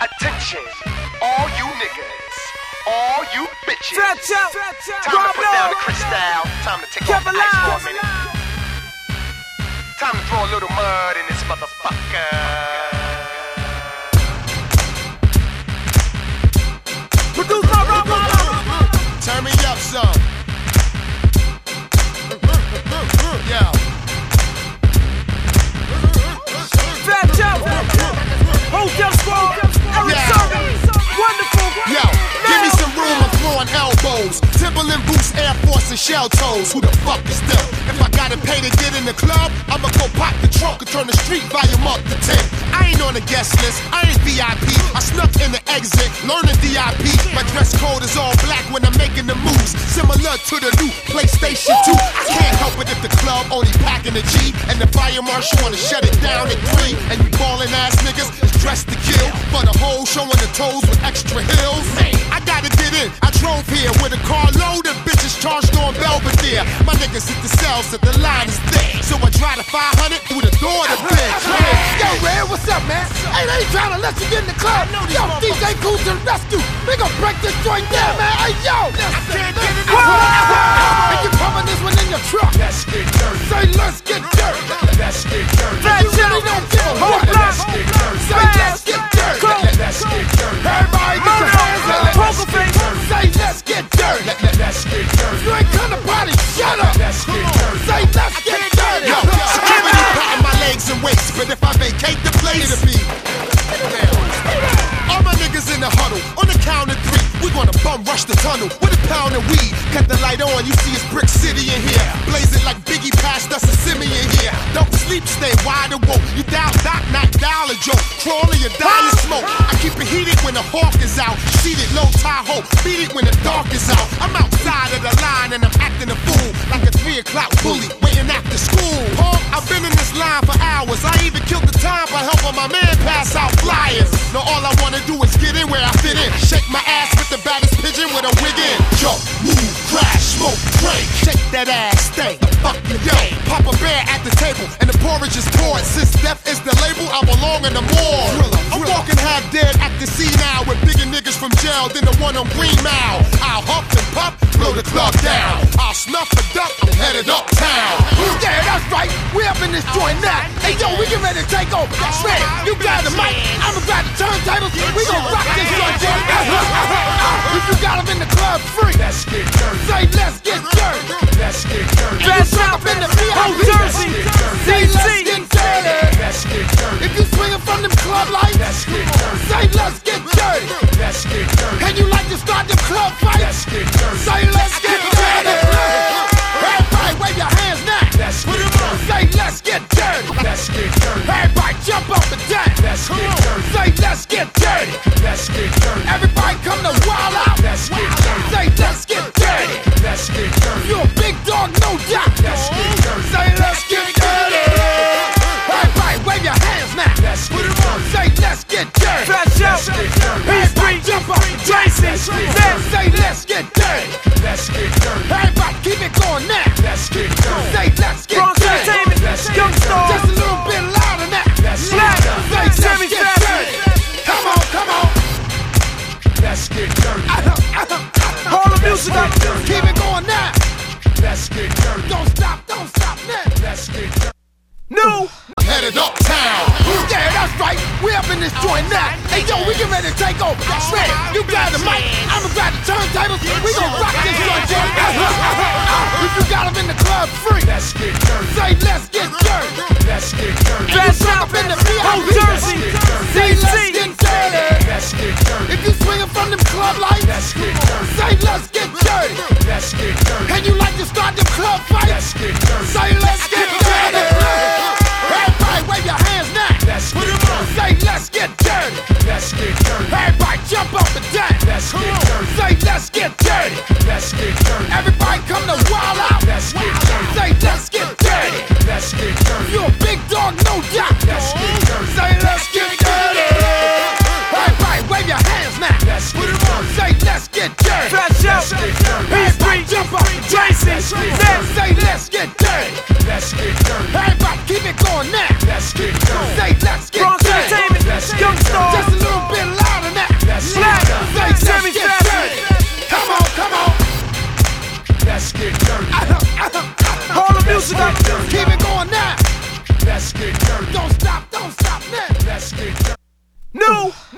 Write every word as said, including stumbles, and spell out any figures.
Attention, all you niggas, all you bitches. Stretch out, time to put down the crystal, time to take off the ice for a minute. Time to throw a little mud in this motherfucker. Produce my rubber. Turn me up some. Yo. Stretch out. Hotel squad. Arizona. Wonderful. Yo, give me some room, I'm throwing elbows. Timberland boots, Air Force, and shell toes. Who the fuck is them? If I gotta pay to get in the club, I'ma go pop the trunk and turn the street volume up to ten. I ain't on the guest list, I ain't V I P. I snuck in the exit, learning D I P. My dress code is all black when I'm making the moves, similar to the new PlayStation two. I can't help it if the club only packing a G, and the fire marshal wanna shut it down at three. And you ballin' ass niggas is dressed to kill, for the whole showing the toes with extra hills. Hey, I gotta get in, I drove here with a car load of bitches charged on Belvedere. My niggas hit the cells that the line is thick, so I drive the five hundred through the door to bitch. Yo, Red, what's up, man? Hey, they ain't trying to let you get in the club. Yo, D J Cool to the rescue. We gon' break this joint down, man. Hey, yo. I can't get it. And you pumping this one in your truck. Let's get dirty. Say, let's get dirty. Let's get dirty. You really don't give a fuck. Let's get dirty. Say, let's get dirty. Let's get dirty. Everybody get your hands up. Poker face. Say, let's get dirty. Let's get dirty. You ain't come to party, shut up. Let's get dirty. Say, let's get dirty. Yo, security patting my legs and waist, but if I vacate the place, it'll be. All my niggas in the huddle, on the count of three, we gonna bum rush the tunnel with a pound of weed. Cut the light on, you see it's Brick City in here. Blazing like Biggie passed us a Simi in here. Don't sleep, stay wide awoke. You dial doc, not dial a joke. Crawling, you die in smoke. I keep it heated when the hawk is out. Seated low Tahoe, beat it when the dark is out. I'm outside of the line and I'm acting a fool, like a three o'clock bully waiting after school. Huh? I've been in this line for hours. I even killed the time by helping my man pass out flyers. Now all I wanna do is get in where I fit in. Shake my ass with the baddest pigeon with a wig in. Jump, move, crash, smoke, drink. Shake that ass, stay the fuck you game. Pop a bear at the table and the porridge is poured. Since death is the label, I belong in the morgue. I'm walking half dead at the scene now with bigger niggas from jail than the one on Green Mile. I'll huff and puff, blow the club down. I'll snuff a duck, I'm headed uptown. Yeah, that's right. We up in this joint now. Hey, yo, we get ready to take over. Shred, you got the mic. I'ma grab the turntables. We gon' rock this joint, joint. If you got them in the club free, Let's get dirty. say let's get dirty. Let's get dirty. If you up in the V I P, Jersey, say let's get dirty. Let's get dirty. If you swinging from them club lights, Let's get dirty. say let's get dirty. Let's get dirty. And you like to start the club fight, Let's get dirty. say let's get dirty. Everybody wave your hands now. Let's get dirty. Say let's get dirty. Let's get dirty. Everybody jump up and down. Let's get dirty. Say let's get dirty. Let's get dirty. Everybody come to wild out. Let's get dirty. Say let's get dirty. Let's get dirty. You a big dog, no doubt. Let's get dirty. Say let's get dirty. Everybody wave your hands now. Let's get dirty. Say let's get dirty. Stretch out. Let's get dirty. Everybody jump up and down. Jason. Say let's get dirty. Let's get dirty. Everybody keep it going now. Let's get dirty. Say let's get Bronx dirty. Entertainment. Let's get Young dirty. Star. Just a little bit louder now. Let's get Black. dirty. Say let's Sammy get Fashion. dirty. Come on, come on. Let's get dirty. Hold the music up. Keep it going now. Let's get dirty. Don't stop, don't stop now. Let's get dirty. New. Headed uptown. Yeah, that's right. We up in this joint now. Hey, yo, we get ready to take over. Shred, you grab the mic. I'ma grab the turntables. We gon' rock this joint, joint. If you got them in the club free, Let's get dirty. say let's get dirty. Let's get dirty. Stretch out. Up in the V I P, Jersey. say let's get dirty. Let's get dirty. If you swinging from them club lights, Let's get dirty. say let's get dirty. Let's get dirty. And you like to start the club fight, Let's get dirty. say let's get dirty. Everybody wave your hands now. Let's get dirty. Say let's get dirty. Let's get dirty. Everybody jump up and down. Let's get dirty. Say let's get dirty. Let's get dirty. Everybody come to wild out. Let's get dirty. Say let's get dirty. Let's get dirty. You a big dog, no doubt. Let's get dirty. Say let's get dirty. Everybody wave your hands now. Let's get dirty. Say let's get dirty. Stretch out. Let's get dirty. Everybody jump up and down. Jason. Say let's get dirty. Let's get dirty. Everybody keep it going now. Let's get dirty. Say let's get Bronx dirty. Entertainment. Let's get Young dirty. Star. Just a little bit louder. music up. Keep it going now. Let's get dirty. Don't stop, don't stop now. Let's get dirty. New.